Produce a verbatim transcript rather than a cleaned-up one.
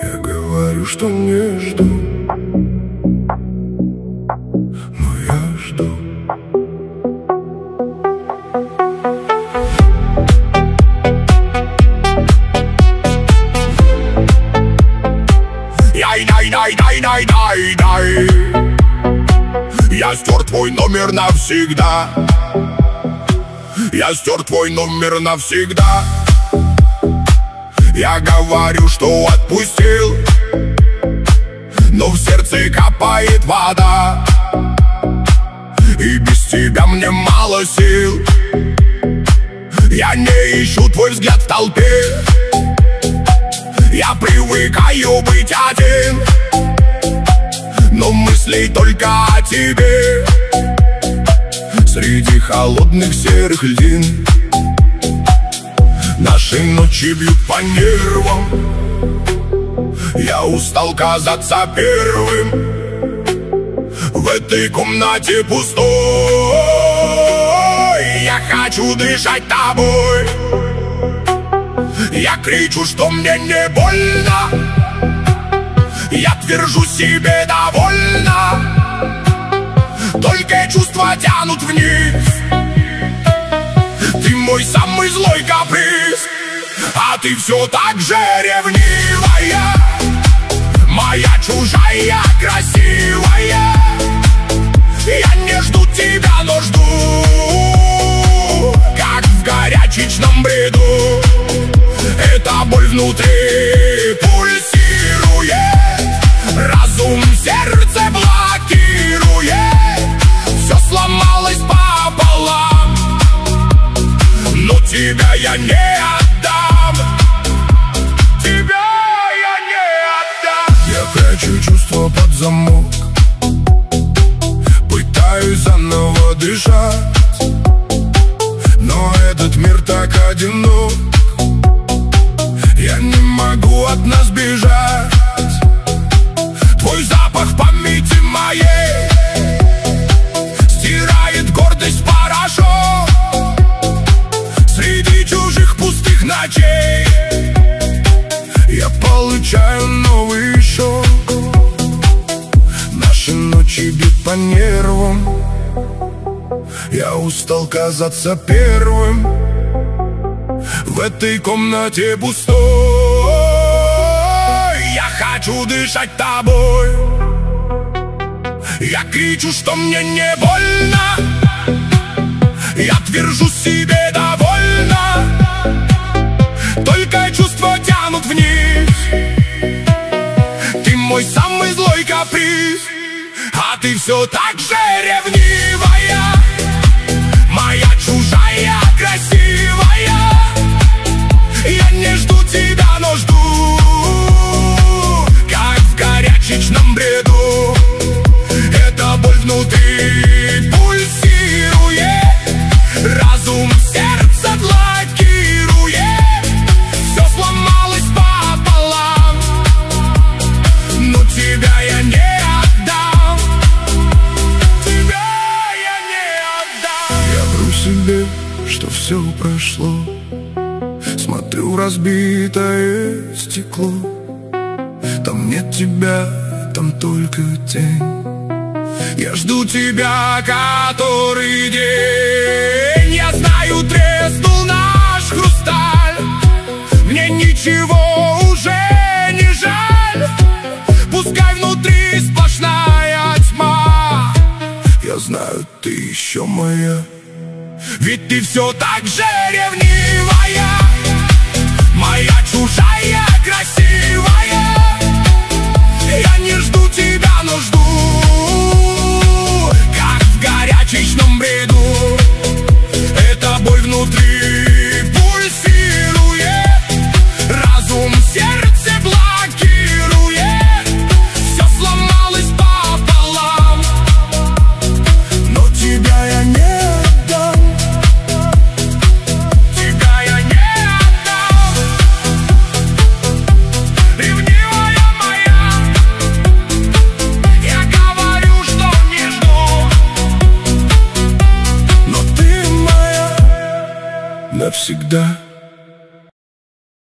Я говорю, что не жду, но я жду. Дай-дай-дай-дай-дай-дай. Я стер твой номер навсегда. Я стер твой номер навсегда. Я говорю, что отпустил, но в сердце капает вода. И без тебя мне мало сил. Я не ищу твой взгляд в толпе. Я привыкаю быть один, но мысли только о тебе. Среди холодных серых льдин наши ночи бьют по нервам. Я устал казаться первым в этой комнате пустой. Я хочу дышать тобой. Я кричу, что мне не больно. Я твержу себе довольно. Только чувства тянут вниз. Ты мой самый злой каприз, а ты все так же ревнивая. Моя чужая красивая. Я не жду тебя, но жду, как в горячечном бреду. Эта боль внутри пульсирует, разум сердце блокирует. Все сломалось пополам, но тебя я не отдам. Тебя я не отдам. Я прячу чувства под замок, пытаюсь заново дышать, но этот мир так одинок. Я не могу от нас бежать. Твой запах в памяти моей стирает гордость в порошок. Среди чужих пустых ночей я получаю новый шок. Наши ночи бьют по нервам. Я устал казаться первым в этой комнате пустой. Я хочу дышать тобой. Я кричу, что мне не больно. Я твержу себе довольно. Только чувства тянут вниз. Ты мой самый злой каприз, а ты все так же ревнивая. Моя чужая красивая. Я не жду тебя, но жду, как в горячечном бреду. Эта боль внутри пульсирует, разум сердце блокирует. Все сломалось пополам, но тебя я не отдам. Тебя я не отдам. Я вру себе, что все прошло. Смотрю в разбитое стекло. Там нет тебя, там только тень. Я жду тебя который день. Я знаю, треснул наш хрусталь. Мне ничего уже не жаль. Пускай внутри сплошная тьма. Я знаю, ты еще моя. Ведь ты все так же ревнивая. Моя чужая красивая. Я не жду тебя, но жду, как в горячечном бреду. Эта боль внутри пульсирует, разум сердце блокирует. Все сломалось пополам, но тебя я не отдам. Тебя я не отдам. Ревнивая моя. Я говорю, что не жду, но ты моя навсегда.